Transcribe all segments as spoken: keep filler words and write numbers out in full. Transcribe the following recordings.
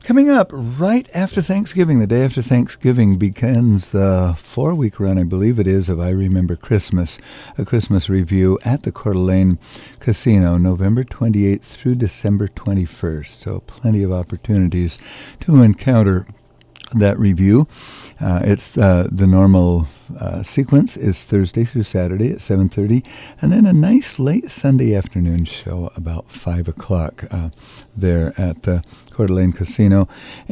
Coming up right after Thanksgiving, the day after Thanksgiving, begins the four-week run, I believe it is, of I Remember Christmas, a Christmas review at the Coeur d'Alene Casino, November twenty-eighth through December twenty-first. So plenty of opportunities to encounter that review. Uh, it's uh, the normal uh, sequence is Thursday through Saturday at seven thirty, and then a nice late Sunday afternoon show about five o'clock uh, there at the Coeur d'Alene Casino.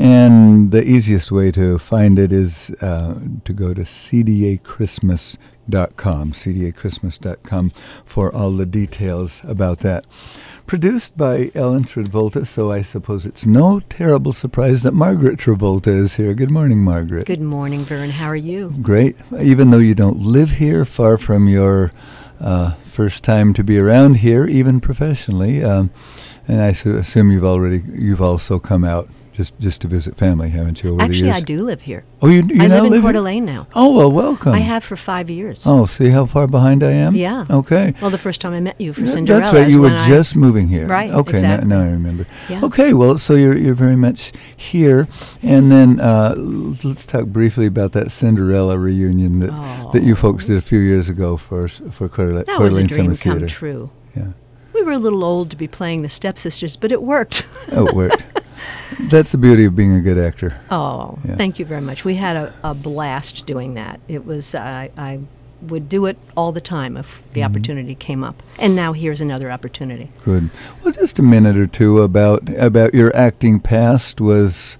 And the easiest way to find it is uh, to go to c d a christmas dot com, c d a christmas dot com for all the details about that. Produced by Ellen Travolta, so I suppose it's no terrible surprise that Margaret Travolta is here. Good morning, Margaret. Good morning, Vern. How are you? Great. Even though you don't live here, far from your uh, first time to be around here, even professionally, um, and I su- assume you've already you've also come out just just to visit family, haven't you? Over Actually, the years? I do live here. Oh, you, you I now live in live Coeur here? d'Alene now. Oh, well, welcome. I have for five years. Oh, see how far behind I am? Yeah. Okay. Well, the first time I met you for Th- Cinderella. That's right. is You were when I- just moving here. Right, Okay. exactly. Now, now I remember. Yeah. Okay. Well, so you're you're very much here, and then uh, l- let's talk briefly about that Cinderella reunion that Oh. that you folks did a few years ago for s- for Coeur d'Alene, That Coeur was a d'Alene dream Summer come Theater. true. Yeah. We were a little old to be playing the stepsisters, but it worked. Oh, it worked. That's the beauty of being a good actor. Oh, Yeah. thank you very much. We had a, a blast doing that. It was uh, I would do it all the time if the Mm-hmm. opportunity came up. And now here's another opportunity. Good. Well, just a minute or two about about your acting past. Was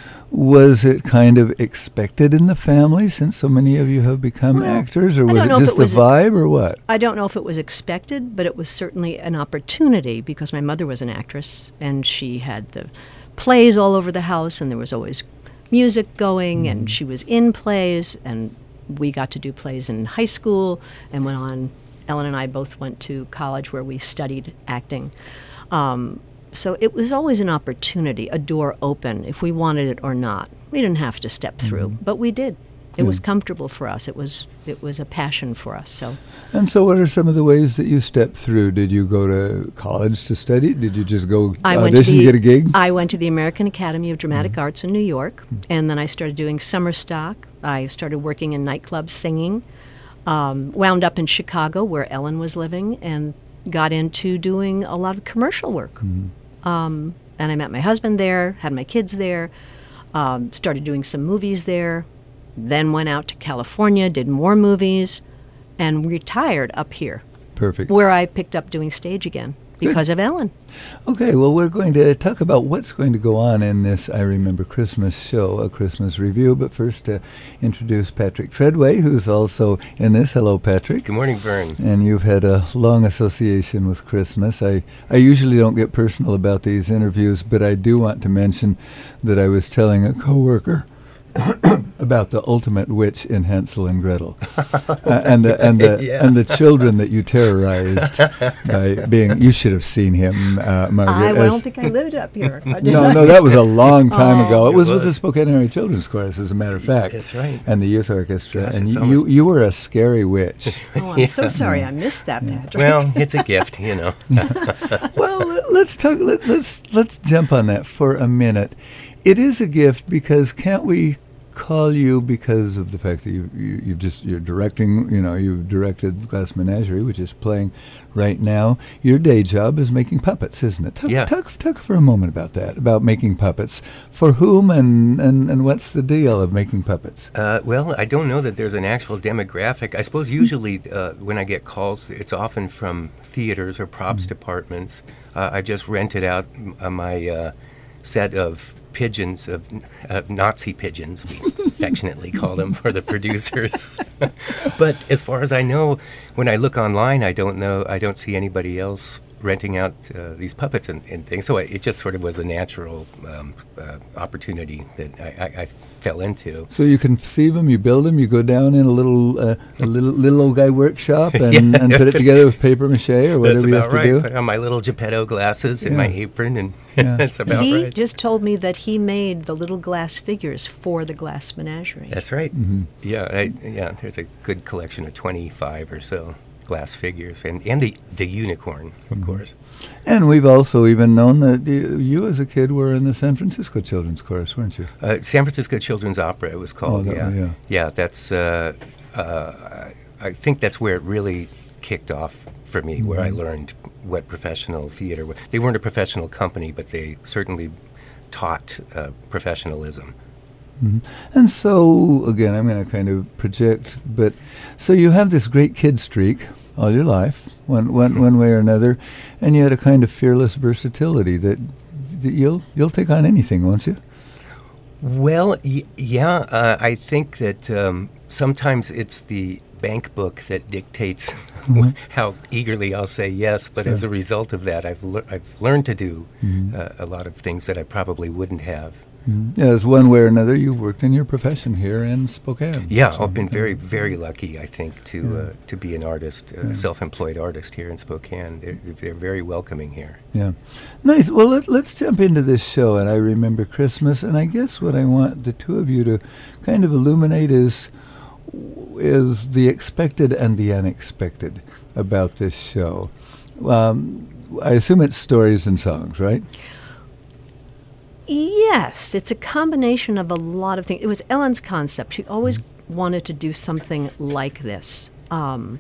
was it kind of expected in the family since so many of you have become Well, actors, or I was don't it know if just it the was a- vibe, or what? I don't know if it was expected, but it was certainly an opportunity because my mother was an actress and she had the plays all over the house and there was always music going and she was in plays and we got to do plays in high school and went on. Ellen and I both went to college where we studied acting. Um, so it was always an opportunity, a door open if we wanted it or not. We didn't have to step through, but we did. It was Good. comfortable for us. It was it was a passion for us. So And so, what are some of the ways that you stepped through? Did you go to college to study? Did you just go I went to audition, the, get a gig? I went to the American Academy of Dramatic Arts in New York, and then I started doing summer stock. I started working in nightclubs singing. Um, wound up in Chicago, where Ellen was living, and got into doing a lot of commercial work. Um, and I met my husband there, had my kids there, um, started doing some movies there, then went out to California, did more movies, and retired up here, Perfect. where I picked up doing stage again because of Ellen. Okay, well, we're going to talk about what's going to go on in this I Remember Christmas show, a Christmas review. But first, to introduce Patrick Treadway, who's also in this. Hello, Patrick. Good morning, Vern. And you've had a long association with Christmas. I, I usually don't get personal about these interviews, but I do want to mention that I was telling a coworker about the ultimate witch in Hansel and Gretel, uh, and the and the Yeah. and the children that you terrorized by being. You should have seen him, uh, Margaret. I, well, I as- don't think I lived up here. no, no, that was a long time Oh. ago. It It was with the was. Spokane Area Children's Chorus, as a matter of fact. That's right. And the youth orchestra. Gosh, and it's you, almost- you were a scary witch. Oh, I'm so sorry I missed that, Patrick. Well, it's a gift, you know. Well, let- let's talk. Let, let's let's jump on that for a minute. It is a gift because can't we call you because of the fact that you you you've just you're directing. You know, you've directed Glass Menagerie, which is playing right now. Your day job is making puppets, isn't it? Talk, Yeah. talk, talk for a moment about that. About making puppets. For whom and and and what's the deal of making puppets? Uh, well, I don't know that there's an actual demographic. I suppose usually uh, when I get calls, it's often from theaters or props departments. Uh, I just rented out m- uh, my uh, set of pigeons, of uh, Nazi pigeons, we affectionately call them for the producers. But as far as I know, when I look online, I don't know, I don't see anybody else renting out uh, these puppets and, and things. So I, it just sort of was a natural um, uh, opportunity that I, I, I fell into. So you conceive them, you build them, you go down in a little uh, a little little old guy workshop and, Yeah. and put it together with paper mache or whatever That's you have about to right. do. Put on my little Geppetto glasses and my Yeah. apron, and Yeah. that's about he right. just told me that he made the little glass figures for the Glass Menagerie. That's right. Mm-hmm. Yeah, I, yeah. There's a good collection of twenty-five or so. glass figures, and, and the, the unicorn, of Mhm. course. And we've also even known that y- you as a kid were in the San Francisco Children's Chorus, weren't you? Uh, San Francisco Children's Opera, it was called. Oh, that yeah. one, yeah. Yeah, that's. Uh, uh, I think that's where it really kicked off for me, where I Mhm. learned what professional theater was. They weren't a professional company, but they certainly taught uh, professionalism. Mhm. And so, again, I'm going to kind of project, but so you have this great kid streak all your life, one, one, one way or another, and you had a kind of fearless versatility that, that you'll you'll take on anything, won't you? Well, y- yeah, uh, I think that um, sometimes it's the bank book that dictates Mhm. how eagerly I'll say yes, but as a Sure. result of that, I've, lear- I've learned to do Mhm. uh, a lot of things that I probably wouldn't have. Mhm. Yes, one way or another, you've worked in your profession here in Spokane. Yeah, So, I've been very, uh, very lucky, I think, to Yeah. uh, to be an artist, Yeah. a self-employed artist here in Spokane. They're, they're very welcoming here. Yeah. Nice. Well, let, let's jump into this show. And I Remember Christmas. And I guess what I want the two of you to kind of illuminate is is the expected and the unexpected about this show. Um, I assume it's stories and songs, right? Yes, it's a combination of a lot of things. It was Ellen's concept. She always wanted to do something like this. Um,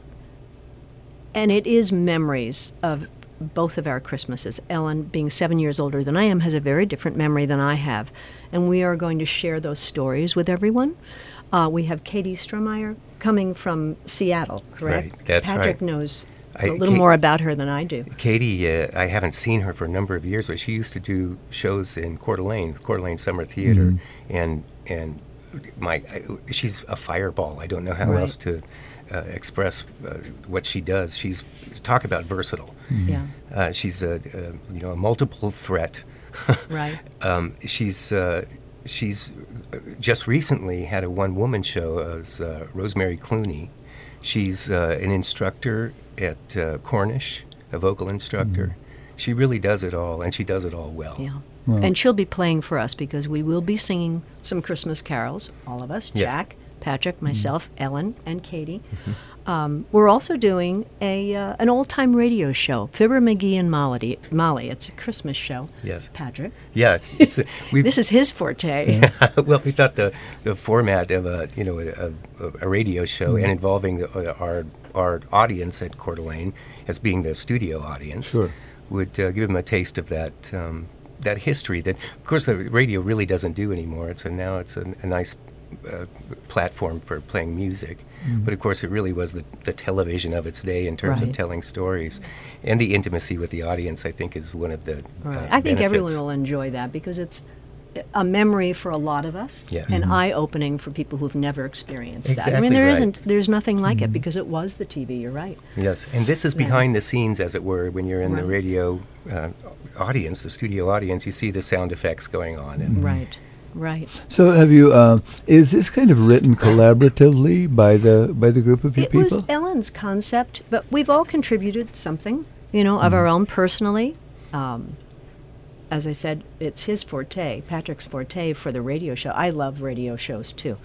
and it is memories of both of our Christmases. Ellen, being seven years older than I am, has a very different memory than I have. And we are going to share those stories with everyone. Uh, we have Katie Strohmeyer coming from Seattle, correct? Right, that's Patrick right. knows I- a little Ka- more about her than I do. Katie, uh, I haven't seen her for a number of years, but she used to do shows in Coeur d'Alene, Coeur d'Alene Summer Theater, Mhm. and and my I, she's a fireball. I don't know how Right. else to uh, express uh, what she does. She's talk about versatile. Yeah, Uh, she's a, a you know a multiple threat. right. Um, she's uh, she's uh, just recently had a one-woman show as uh, Rosemary Clooney. She's uh, an instructor at uh, Cornish, a vocal instructor. She really does it all, and she does it all well. Yeah. Well- And she'll be playing for us because we will be singing some Christmas carols, all of us, Yes. Jack, Patrick, myself, Ellen, and Katie. Mm-hmm. Um, we're also doing a uh, an old-time radio show, Fibber McGee and Molly. Molly, it's a Christmas show. Yes. Patrick. Yeah, it's a, we. This is his forte. Well, we thought the, the format of a you know a, a, a radio show and involving the, uh, our our audience at Coeur d'Alene as being the studio audience Sure. would uh, give them a taste of that um, that history that, of course, the radio really doesn't do anymore. It's a, now it's a, a nice uh, platform for playing music. But of course, it really was the, the television of its day in terms Right. of telling stories, and the intimacy with the audience. I think is one of the. Right. Uh, I think everyone benefits. will enjoy that because it's a memory for a lot of us Yes. and Mhm. eye-opening for people who've never experienced that. I Exactly mean, there right. isn't, there's nothing like it because it was the T V, you're right. Yes, and this is Yeah. behind the scenes, as it were, when you're in the Right. radio uh, audience, the studio audience. You see the sound effects going on, and Right, right. So have you, uh, is this kind of written collaboratively by the by the group of you It people? was Ellen's concept, but we've all contributed something, you know, of Mm-hmm. our own personally. Um, as I said, it's his forte, Patrick's forte for the radio show. I love radio shows too,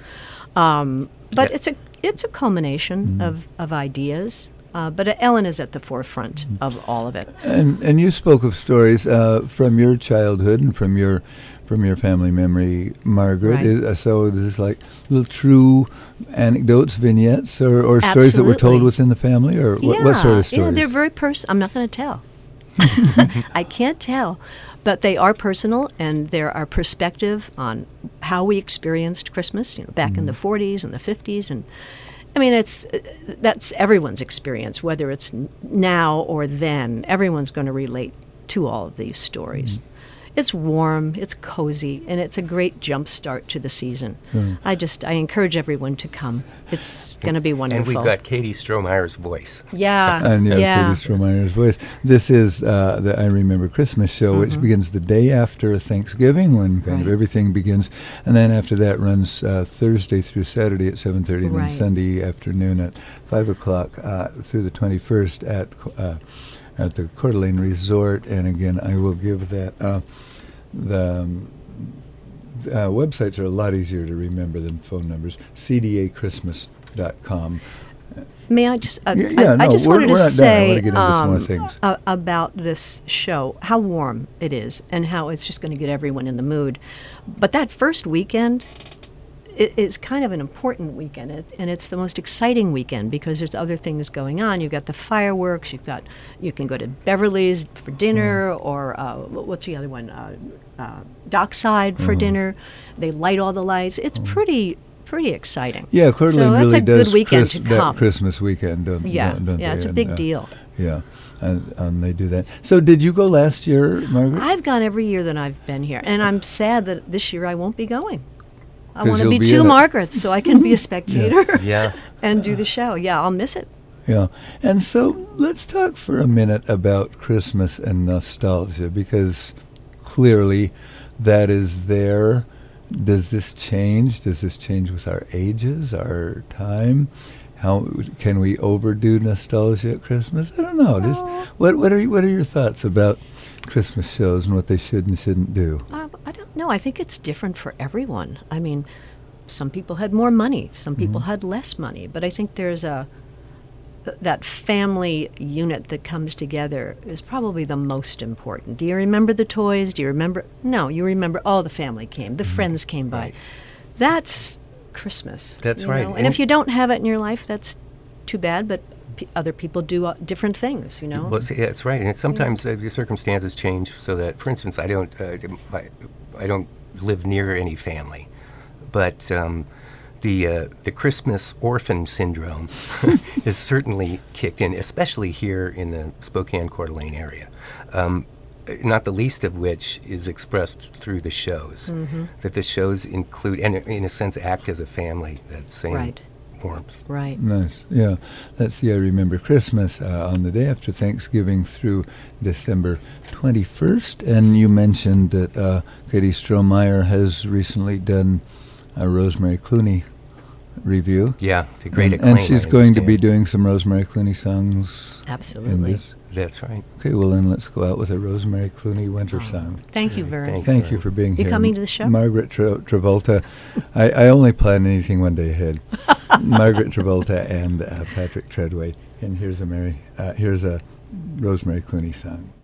um, but Yeah. it's a it's a culmination Mm-hmm. of of ideas. Uh, but Ellen is at the forefront Mm-hmm. of all of it. And and you spoke of stories uh, from your childhood and from your from your family memory, Margaret. Right. Is, uh, so this is like little true anecdotes, vignettes, or, or stories that were told Absolutely. within the family, or what, what sort of stories? Yeah, they're very personal. I'm not going to tell. I can't tell, but they are personal, and there are perspective on how we experienced Christmas. You know, back in the forties and the fifties, and I mean, it's uh, that's everyone's experience, whether it's n- now or then. Everyone's going to relate to all of these stories. It's warm, it's cozy, and it's a great jump start to the season. Mm. I just I encourage everyone to come. It's going to be wonderful. and we've got Katie Strohmeyer's voice. yeah, And yeah, yeah. Katie Strohmeyer's voice. This is uh, the I Remember Christmas show, which Mhm. begins the day after Thanksgiving, when kind of Right. everything begins, and then after that runs uh, Thursday through Saturday at seven thirty, and then Right. Sunday afternoon at five o'clock uh, through the twenty-first at Co- uh, at the Coeur d'Alene Resort. And again, I will give that. Uh, the um, uh, websites are a lot easier to remember than phone numbers. C D A Christmas dot com. May I just? Uh, Yeah, yeah, I, I no, just we're- wanted we're to not done. I wanna say get into some more um, things. uh, about this show, how warm it is, and how it's just going to get everyone in the mood. But that first weekend i- is kind of an important weekend, it, and it's the most exciting weekend because there's other things going on. You've got the fireworks. You've got you can go to Beverly's for dinner, Mm. or uh, wh- what's the other one? Uh, uh, Dockside for Mm-hmm. dinner. They light all the lights. It's pretty. Pretty exciting. Yeah, Coeur d'Alene so that's really a good does weekend Chris- to that come. Christmas weekend, don't, Yeah, don't, don't yeah, they? it's a And, big uh, deal. Yeah, and, and they do that. So did you go last year, Margaret? I've gone every year that I've been here, and I'm sad that this year I won't be going. I 'Cause want to you'll be be two in it. Margarets so I can be a spectator Yeah. and do the show. Yeah, I'll miss it. Yeah, and so let's talk for a minute about Christmas and nostalgia, because clearly that is there. Does this change? Does this change with our ages, our time? How can we overdo nostalgia at Christmas? I don't know. Just, No. what what are you, what are your thoughts about Christmas shows and what they should and shouldn't do? Uh, I don't know. I think it's different for everyone. I mean, some people had more money, some people had less money, but I think there's a th- that family unit that comes together is probably the most important. Do you remember the toys? Do you remember? No, you remember. Oh, the family came, the friends came by. Right. That's Christmas. That's you right. know? And And- if you don't have it in your life, that's too bad. But p- other people do uh, different things. You know. Well, see, that's right. And it's sometimes uh, the circumstances change so that, for instance, I don't, uh, I, I don't live near any family, but um, the uh, the Christmas orphan syndrome is certainly kicked in, especially here in the Spokane Coeur d'Alene area. Um, not the least of which is expressed through the shows. Mm-hmm. That the shows include, and in a sense, act as a family. That same Right. warmth. Right. Nice. Yeah. That's the I Remember Christmas uh, on the day after Thanksgiving through December twenty-first. And you mentioned that uh, Katie Strohmeyer has recently done a Rosemary Clooney review. Yeah, to great and, acclaim. and she's I going to be understand. doing some Rosemary Clooney songs in Absolutely. this. That's right. Okay, well then let's go out with a Rosemary Clooney winter Oh, song. Thank you very Thanks. much. Thank you for being You here. coming to the show? Margaret Tra- Travolta. I, I only plan anything one day ahead. Margaret Travolta and uh, Patrick Treadway. And here's a Mary, uh, here's a Rosemary Clooney song.